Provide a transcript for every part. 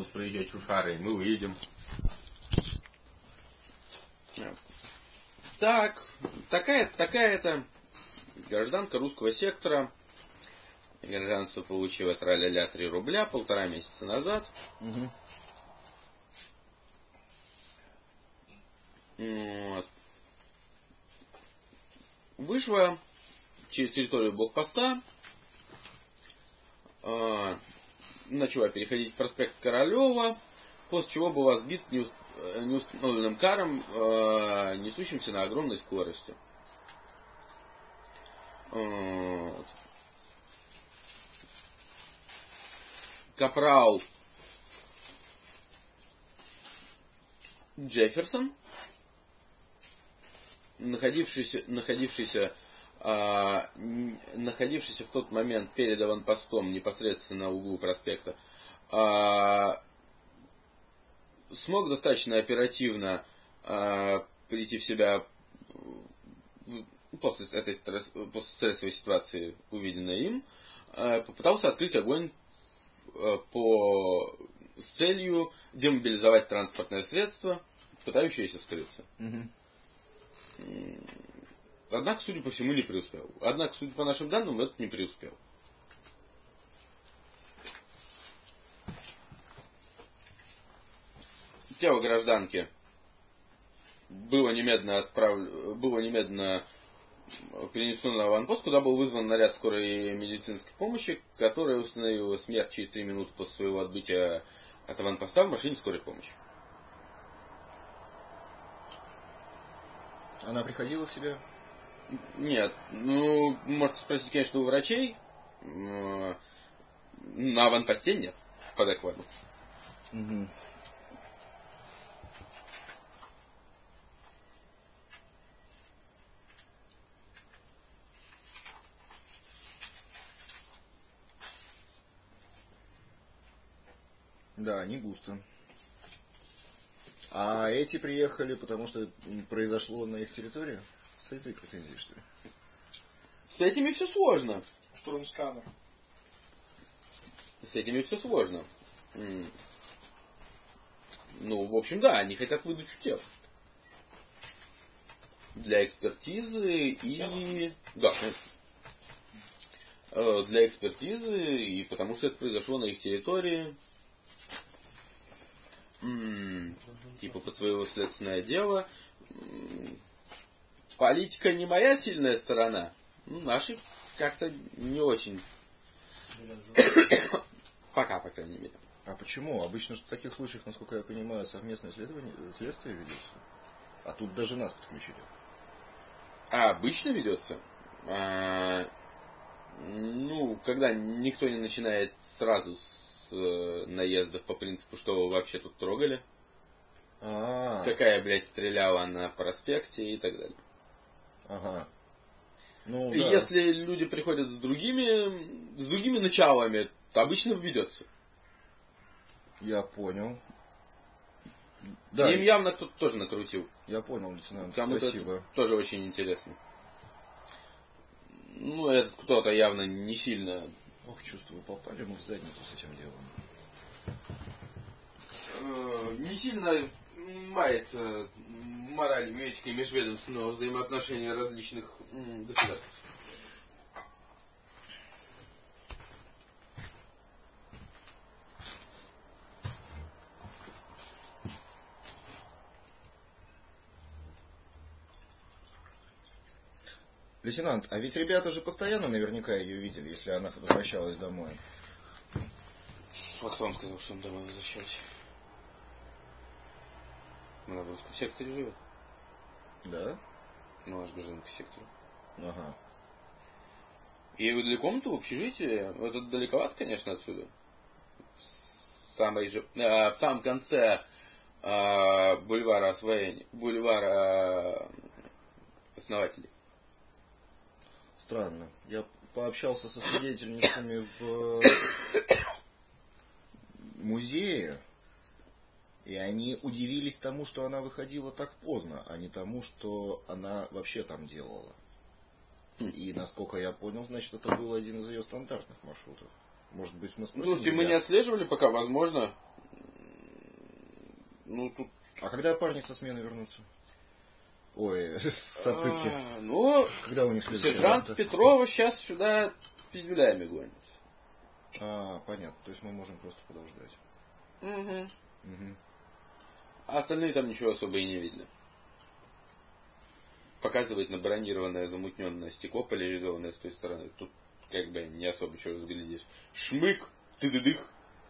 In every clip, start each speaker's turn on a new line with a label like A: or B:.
A: автобус проезжать Шушарой, мы выедем. Так, такая-то гражданка русского сектора. Гражданство получила тра-ля-ля 3 рубля 1,5 месяца назад.
B: Угу.
A: Вот. Вышла через территорию блокпоста. Начала переходить проспект Королева, после чего была сбит неустановленным каром, несущимся на огромной скорости. Вот. Капрал Джефферсон, находившийся в тот момент перед аванпостом непосредственно на углу проспекта, смог достаточно оперативно прийти в себя после стрессовой ситуации, увиденной им, попытался открыть огонь с целью демобилизовать транспортное средство, пытающееся скрыться. Однако, судя по всему, не преуспел. Однако, судя по нашим данным, это не преуспел. Тело гражданки было немедленно перенесено на аванпост, куда был вызван наряд скорой медицинской помощи, которая установила смерть через 3 минуты после своего отбытия от аванпоста в машине скорой помощи.
B: Она приходила в себя?
A: Нет. Ну, можете спросить, конечно, у врачей. На аванпосте нет. По докладу.
B: Угу. Да, не густо. А эти приехали, потому что произошло на их территории? С этой претензией, что ли?
A: С этими все сложно.
C: Штурмсканер.
A: С этими все сложно. Ну, в общем, да, они хотят выдачу тел. Для экспертизы и... Да, для экспертизы и потому что это произошло на их территории. Типа под своего следственное дело. Политика не моя сильная сторона. Наши как-то не очень. Пока, по крайней мере.
B: А почему? Обычно в таких случаях, насколько я понимаю, совместное следствие ведется. А тут даже нас подключили.
A: А обычно ведется? Ну, когда никто не начинает сразу с наездов по принципу, что вы вообще тут трогали. Какая, блядь, стреляла на проспекте и так далее.
B: Ага. Ну, да.
A: Если люди приходят с другими началами, то обычно ведется.
B: Я понял.
A: Да. Им явно кто-то тоже накрутил.
B: Я понял, лейтенант.
A: Кому-то
B: спасибо.
A: Это тоже очень интересно. Ну, этот кто-то явно не сильно...
B: Ох, чувствую, попали мы в задницу с этим делом.
A: Не сильно мается моралью и этикой межведомственного взаимоотношения различных государств.
B: Лейтенант, а ведь ребята же постоянно наверняка ее видели, если она возвращалась домой.
A: А кто вам сказал, что она домой возвращалась? Она в русском секторе живет.
B: Да?
A: Ну, аж гражданка сектора.
B: Ага.
A: И вы далеко комнату в общежитии? Это далековато, конечно, отсюда. В самом конце бульвара освоения, бульвара основателей.
B: Странно. Я пообщался со свидетельницами в музее, и они удивились тому, что она выходила так поздно, а не тому, что она вообще там делала. И, насколько я понял, значит, это был один из ее стандартных маршрутов. Может быть, в Москве.
A: Слушайте, мы не отслеживали пока, возможно. Ну, тут...
B: А когда парни со смены вернутся? Ой, с отсыпки.
A: Ну,
B: когда у них
A: сержант Петрова сейчас сюда пиздюлями гонит.
B: Понятно. То есть мы можем просто подождать.
A: Угу. А остальные там ничего особо и не видели. Показывает на бронированное замутненное стекло, поляризованное с той стороны. Тут как бы не особо чего разглядишь. Шмык, ты-ды-дых.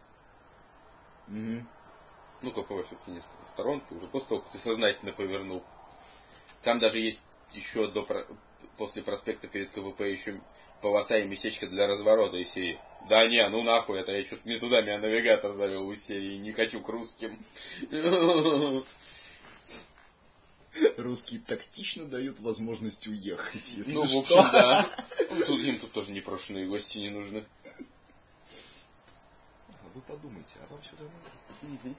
B: Угу.
A: Ну-ка, все-таки несколько сторонки, уже после того, как ты сознательно повернул. Там даже есть еще после проспекта перед КВП еще полоса и местечко для разворота из серии. Да не, ну нахуй это, я что-то не туда меня навигатор завел из серии, не хочу к русским.
B: Русские тактично дают возможность уехать, если
A: ну,
B: что.
A: в общем, да. Ну, им тут тоже непрошенные гости не нужны.
B: Вы подумайте, а вам сюда надо?
A: Угу.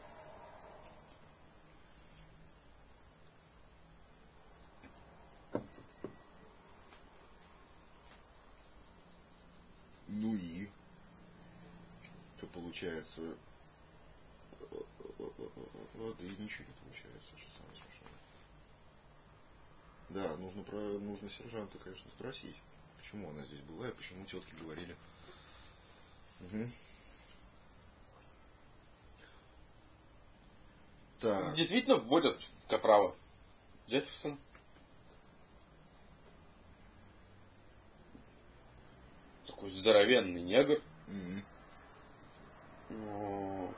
B: Ну и? Что получается? Да и ничего не получается, что самое смешное. Да, нужно сержанта, конечно, спросить, почему она здесь была и почему тетки говорили. Угу. Так.
A: Действительно вводят капрала Джефферсон. Такой здоровенный негр.
B: Угу.
A: Вот.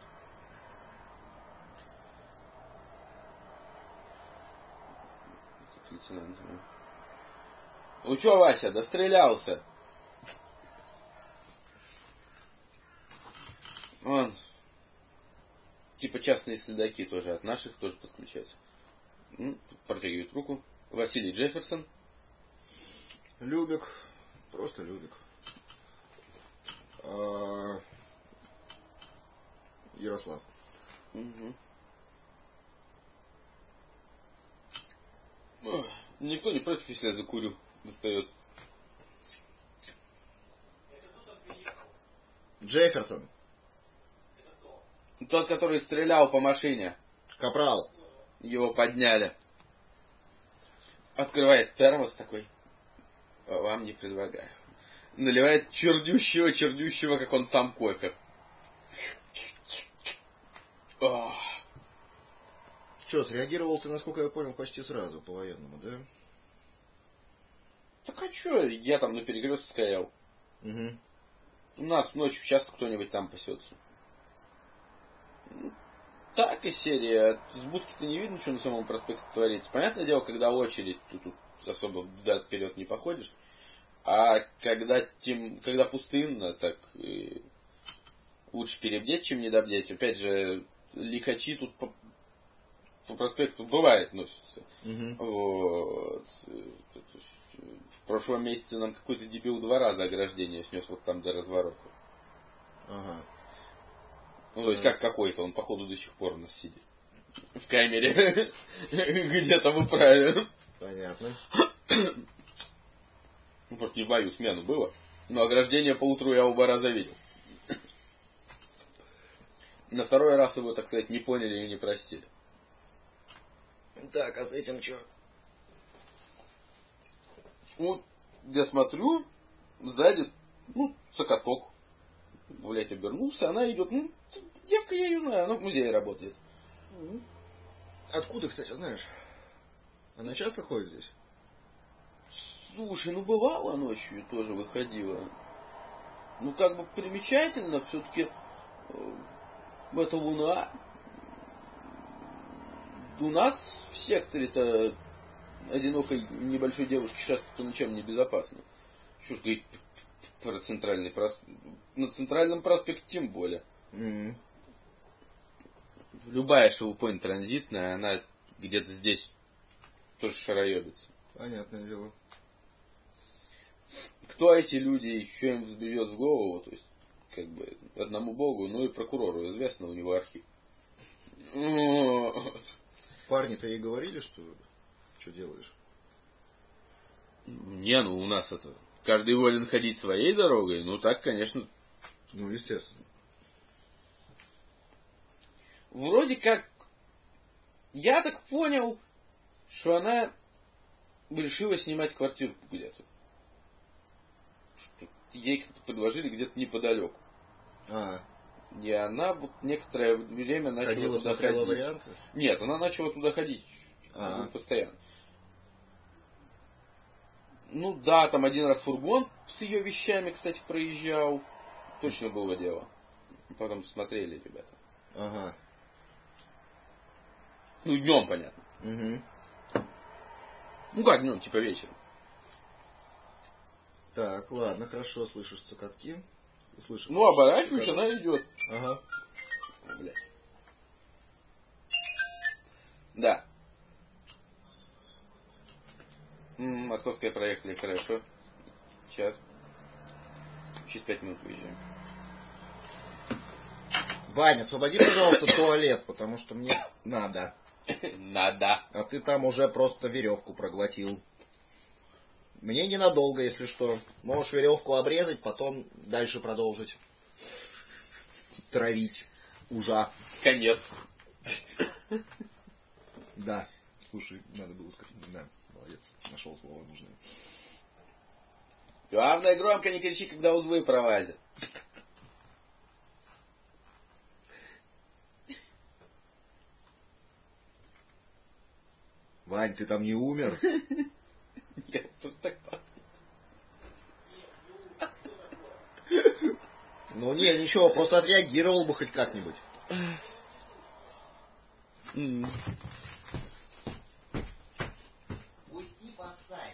A: Лейтенант. Ну чё, Вася, дострелялся? Он. Типа частные следаки тоже от наших тоже подключаются. Протягивает руку. Василий Джефферсон.
B: Любек. Просто Любек. Ярослав.
A: Угу. Никто не против, если я закурю. Достает.
B: Джефферсон.
A: Тот, который стрелял по машине.
B: Капрал.
A: Его подняли. Открывает термос такой. Вам не предлагаю. Наливает чернющего, как он сам, кофе.
B: Что, среагировал ты, насколько я понял, почти сразу, по-военному, да?
A: Так а чё, я там на перекрестке стоял.
B: Угу.
A: У нас ночью часто кто-нибудь там пасется. Так и серия. С будки-то не видно, что на самом проспекте творится. Понятное дело, когда очередь, тут особо взад-вперед не походишь. А когда пустынно, так лучше перебдеть, чем недобдеть. Опять же, лихачи тут по проспекту бывает носятся.
B: Угу.
A: Вот. В прошлом месяце нам какой-то дебил 2 раза ограждение снес вот там до разворота.
B: Ага.
A: Ну, то есть как какой-то, он походу до сих пор у нас сидит. В камере. Где-то в управе.
B: Понятно.
A: Ну, просто не в мою смену было. Но ограждение поутру я оба раза видел. На второй раз его, так сказать, не поняли и не простили.
B: Так, а с этим что?
A: Вот, я смотрю, сзади, цокоток. Блять, обернулся, она идет, девка, я ее знаю, она в музее работает.
B: Откуда, кстати, знаешь? Она часто ходит здесь?
A: Слушай, бывало ночью тоже выходила. Как бы примечательно, все-таки это луна. У нас в секторе-то одинокой небольшой девушке шастать по ночам небезопасно. Что ж говорить про центральный проспект. На центральном проспекте тем более.
B: Mm-hmm.
A: Любая шоу-поинт транзитная, она где-то здесь тоже шароебится.
B: Понятное дело.
A: Кто эти люди, еще им взберет в голову, то есть, как бы, одному богу, и прокурору известно, у него архив.
B: Парни-то ей говорили, что делаешь?
A: Не, у нас это... Каждый волен ходить своей дорогой, так, конечно.
B: Естественно.
A: Вроде как Я так понял, что она решила снимать квартиру где-то. Ей как-то предложили где-то неподалеку. И она вот некоторое время начала туда ходить.
B: Варианты?
A: Нет, она начала туда ходить постоянно. Ну да, там один раз фургон с ее вещами, кстати, проезжал. Точно было дело. Потом смотрели ребята.
B: Ага.
A: Ну, днем, понятно.
B: Угу.
A: Ну как днем, типа вечером.
B: Так, ладно, хорошо, слышишь цокотки. Слышишь,
A: ну, оборачиваешь, она идет.
B: Ага.
A: Блядь. Да. Московская проехали, хорошо. Сейчас. Через 5 минут выезжаем.
B: Ваня, освободи, пожалуйста, туалет, потому что мне надо.
A: Надо.
B: А ты там уже просто веревку проглотил. Мне ненадолго, если что. Можешь веревку обрезать, потом дальше продолжить. Травить ужа.
A: Конец.
B: Да. Слушай, надо было сказать. Да, молодец. Нашел слово нужное.
A: Главное, громко не кричи, когда узлы пролазят.
B: Вань, ты там не умер?
A: Нет, просто так.
B: Ну не, ничего, просто отреагировал бы хоть как-нибудь. Пусти поссать.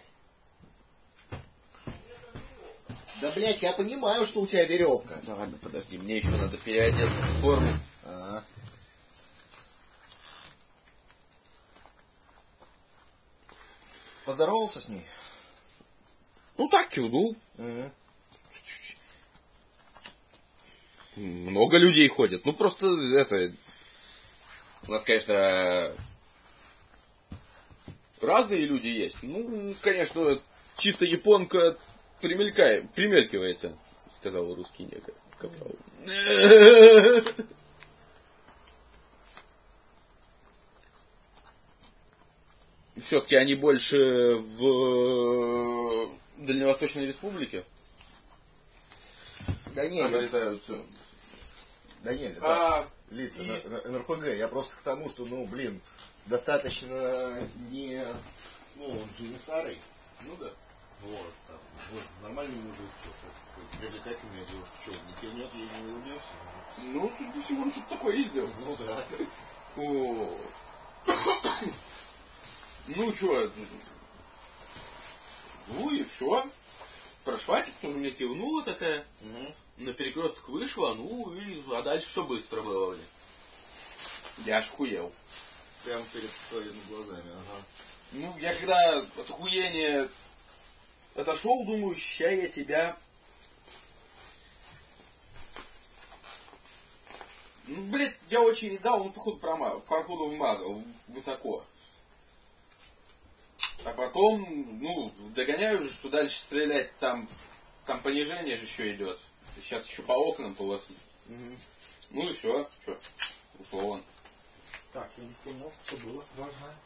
B: Да, блядь, я понимаю, что у тебя веревка.
A: Да ладно, подожди, мне еще надо переодеться в форму.
B: Поздоровался с ней?
A: Ну так, кивнул. Много людей ходят. Ну просто это... У нас, конечно, разные люди есть. Ну, конечно, чисто японка примелькивается, сказал русский негр. Капрал. Все-таки они больше в Дальневосточной Республике.
B: Да нет.
A: Обретаются.
B: Да нет, лица, НРПГ. Я просто к тому, что, достаточно не... он же не старый.
A: Ну да.
B: Вот, там, нормальный мужик, привлекательная девушка, что, не кивнет, ей не улыбнешься?
A: Ну, тут до сих пор что-то такое ездил.
B: Ну да.
A: О. Ну, что, ну и все. Прошла, потом мне кивнула такая, на перекресток вышла, а дальше все быстро было. Я аж хуел.
B: Прямо перед твоими глазами,
A: Ну, я когда от охуения отошел, думаю, ща я тебя... Ну, блядь, я очень не дал, походу вмазал высоко. А потом, догоняю же, что дальше стрелять там понижение же еще идет. Сейчас еще по окнам полоснуть. Ну и все, ушел он.
C: Так, я не понял, что было важное.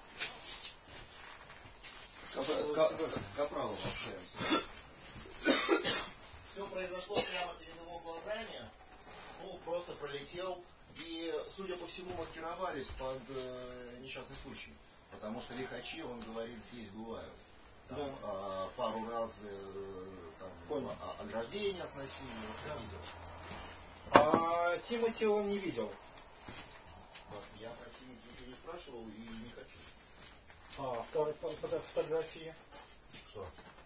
B: С Капралом общаемся. Все произошло прямо перед его глазами. Просто пролетел. И, судя по всему, маскировались под несчастный случай. Потому что лихачи, он говорит, здесь бывают. Там, пару раз ограждения сносили.
C: А Тимати он не видел.
B: Я про Тимати еще не спрашивал и не хочу.
C: Фотографии.
B: Что?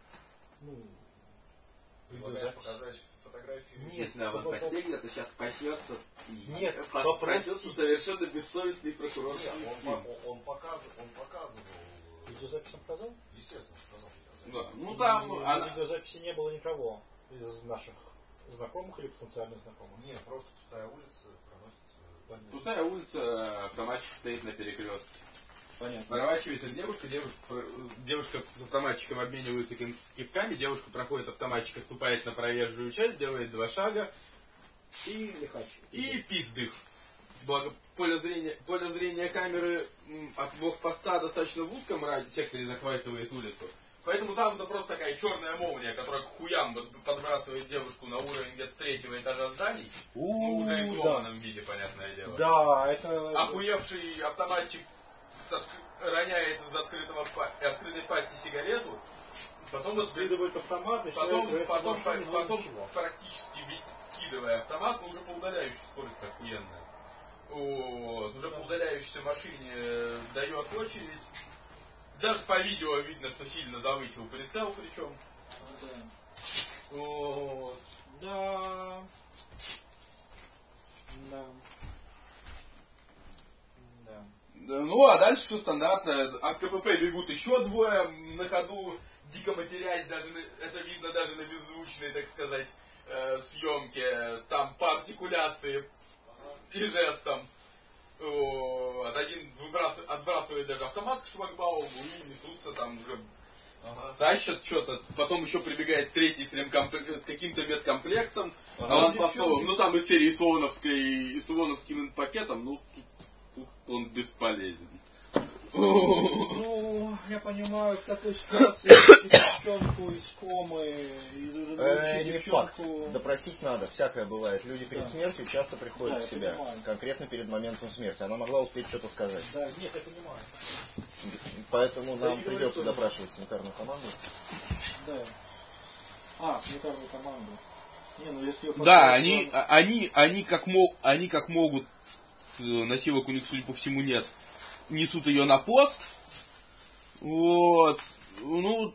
B: Предлагаешь показать фотографию?
A: Нет, если она в посте где-то сейчас коснется.
C: Нет,
A: коснется совершенно бессовестный прокурор.
B: Нет, он показывал.
C: Видеозапись он показал?
B: Естественно, показал.
C: Да. Там... В видеозаписи не было никого из наших знакомых или потенциальных знакомых.
B: Нет, просто пустая улица проносится.
A: Пустая улица, автоматчик стоит на перекрестке.
C: Понятно.
A: Проворачивается девушка с автоматчиком обмениваются кивками, девушка проходит автоматчика, ступает на проезжую часть, делает 2 шага
C: и лихач.
A: И пиздых. Благо, поле зрения камеры от блокпоста достаточно в узком секторе захватывает улицу. Поэтому там это просто такая черная молния, которая к хуям подбрасывает девушку на уровень где-то 3-го этажа зданий. Ну, уже в сломанном виде, понятное дело.
C: Да, это...
A: Охуевший автоматчик роняет из открытой пасти сигарету. Потом
C: скидывает автомат,
A: потом практически скидывая автомат, но уже по удаляющей скорости охуенная. Вот, уже по удаляющейся машине дает очередь. Даже по видео видно, что сильно завысил прицел, причем.
C: Да.
A: Вот.
C: Да. Да. Да.
A: Ну, а дальше все стандартно. От КПП бегут еще двое на ходу, дико матерясь, даже это видно даже на беззвучной, так сказать, съемке. Там по артикуляции и жестам. Вот. Один отбрасывает даже автомат к шлагбауму и несутся там уже. Тащат что-то, потом еще прибегает третий с каким-то медкомплектом, аванпостовым, ну там из серии Солоновским пакетом, ну тут он бесполезен.
C: Ну, я понимаю, в такой ситуации девчонку из комы,
B: не факт. Допросить надо, всякое бывает. Люди перед смертью часто приходят в себя, конкретно перед моментом смерти. Она могла успеть что-то сказать.
C: Да, нет, я понимаю.
B: Поэтому нам придется допрашивать санитарную команду.
C: Да. Санитарную команду. Не, ну если
A: да, они как могут, носилок у них, судя по всему, нет, несут ее на пост. Вот. Ну,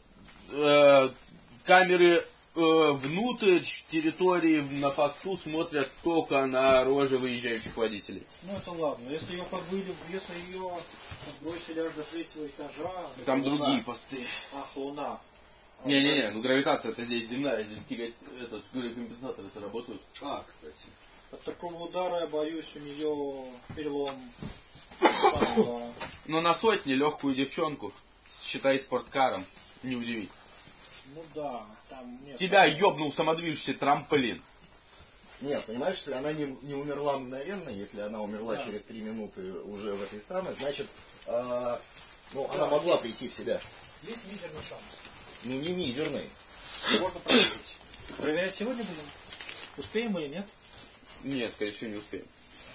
A: камеры внутрь территории на посту смотрят только на рожи выезжающих водителей.
C: Ну это ладно. Если ее подбросили аж до 3-го этажа.
A: Там другие посты.
C: Луна.
A: Не, ну гравитация это здесь земная, здесь компенсаторы это работают.
B: Кстати.
C: От такого удара, я боюсь, у нее перелом.
A: Но на сотни легкую девчонку, считай спорткаром, не удивить.
C: Ну да, там нет.
A: Тебя ёбнул самодвижущийся трамплин.
B: Нет, понимаешь, если она не умерла мгновенно, если она умерла через 3 минуты уже в этой самой, значит, она могла прийти в себя.
C: Есть мизерный шанс.
B: Не мизерный.
C: Можно проверить. Проверять сегодня будем? Успеем или нет?
A: Нет, скорее всего, не успеем.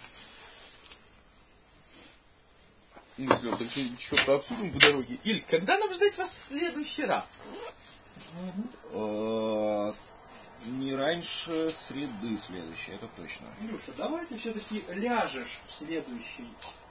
A: Мысли, так что-то обсудим по дороге. Иль, когда нам ждать вас в следующий раз?
B: Не раньше среды следующей, это точно.
C: Илюша, давай ты все-таки ляжешь в следующий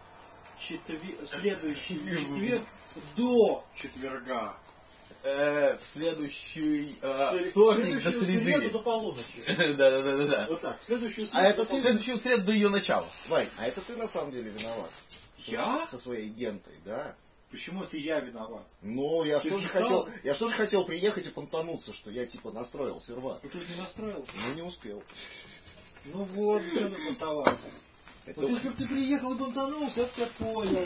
C: четверг до четверга.
A: В следующий вторник до среды.
C: Среду до полуночи.
A: Да.
C: Вот так. Следующую
A: среду до ее начала.
B: Вань, а это ты на самом деле виноват.
C: Я?
B: Со своей гентой, да.
C: Почему это я виноват?
B: Ну, я что же хотел приехать и понтануться, что я типа настроил сервак.
C: Ты тут не настроил?
B: Ну, не успел.
C: Ну вот, что ты понтовался. Вот если бы ты приехал и понтанулся, я бы тебя понял.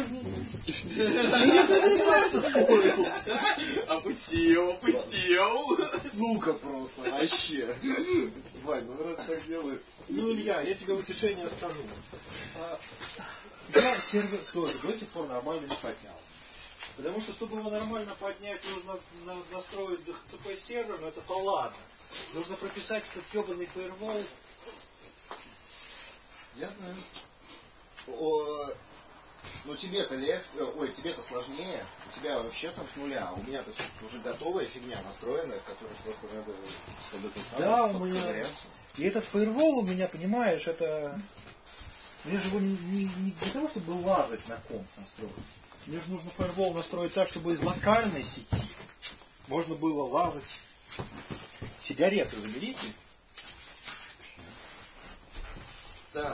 A: Опустил.
B: Сука просто, вообще. Вань, ну раз так делает.
C: Ну, Илья, я тебе утешение скажу. Я сервер тоже до сих пор нормально не поднял. Потому что, чтобы его нормально поднять, нужно настроить DHCP сервер, но это-то ладно. Нужно прописать этот ебаный фаервол.
B: Я знаю. Ну тебе-то тебе-то сложнее. У тебя вообще там с нуля. У меня-то уже готовая фигня настроенная, которая просто надо, чтобы ты сам.
C: Да, у меня. И этот фаервол у меня, понимаешь, это. Мне же его не для того, чтобы лазать на комп настроить. Мне же нужно фаервол настроить так, чтобы из локальной сети можно было лазать. Сигареты заберите.
B: Да.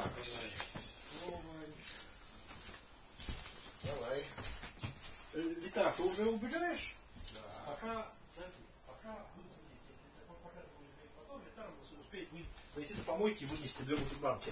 B: Давай.
C: Виташ, ты уже убегаешь? Да. Пока вы будете, пока ты будешь греть мотор, Витар успеет пойти на помойки и вынести 2 бутылки.